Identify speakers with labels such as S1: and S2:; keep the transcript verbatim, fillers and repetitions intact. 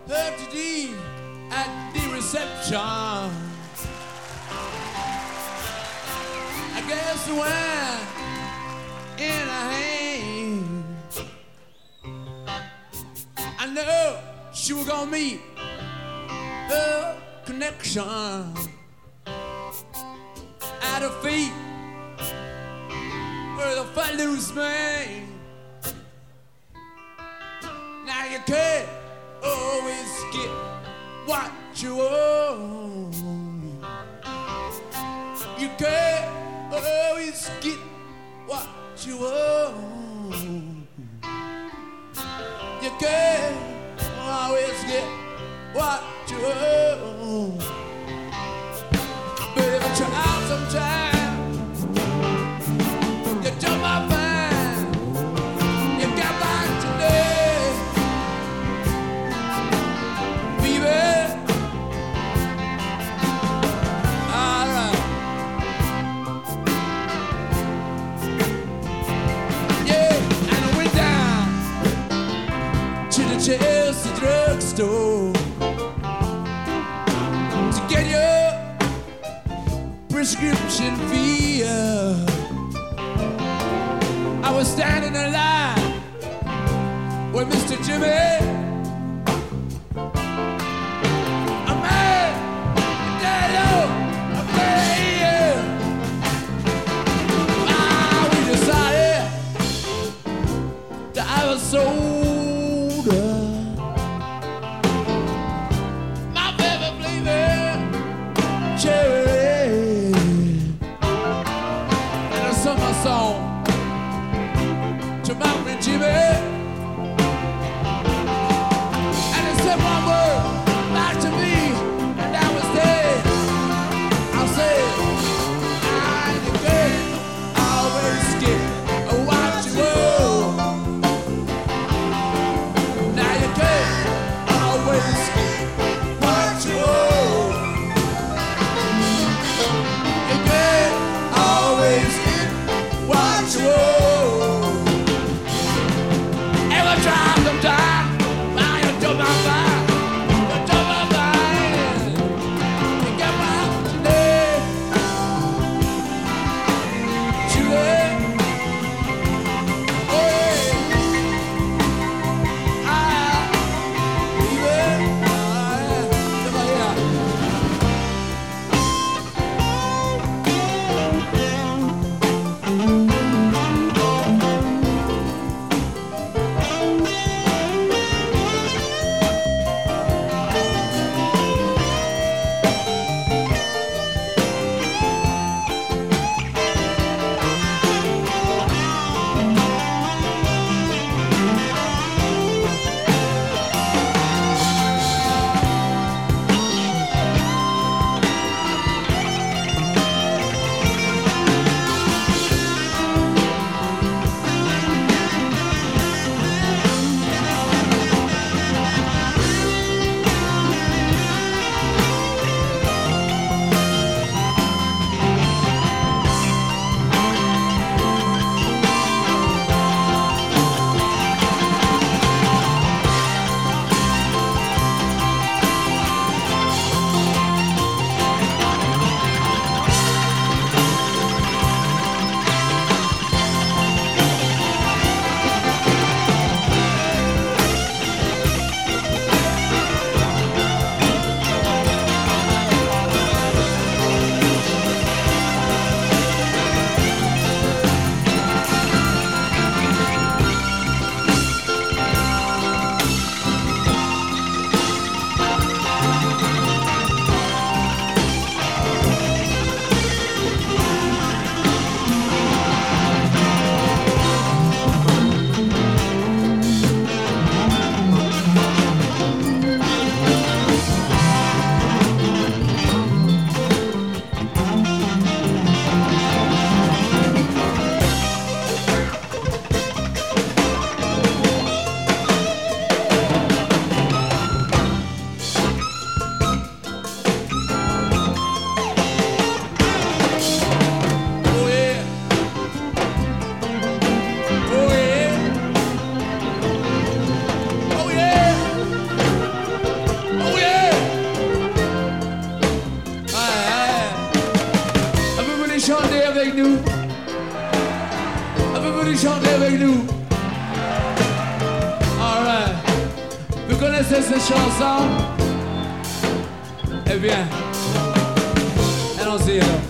S1: her today at the reception. I guess the wine in her hand. I know she was gonna meet her connection at her feet with a footloose man. Now you can't always get what you want. You can't always get what you want. You can't always get what you want. But if you try sometime, you jump my mind. You got back today, baby. All right. Yeah, and I went down to the Chelsea drugstore to get your prescription fee. I was standing in line with Mister Jimmy. A man, a daddy, a man. Ah, we decided to have a soda. My favorite flavor, cherry. And I sung my song to my friend Jimmy, and he said one word back to me, and I was there. I said, I can't always get what you want. Now you can't always get what you want. You can't always get what you want. Drive them down, I do my mind. nous. Avez-vous chanter avec nous? Alright. Vous connaissez cette chanson? Eh bien, allons-y alors.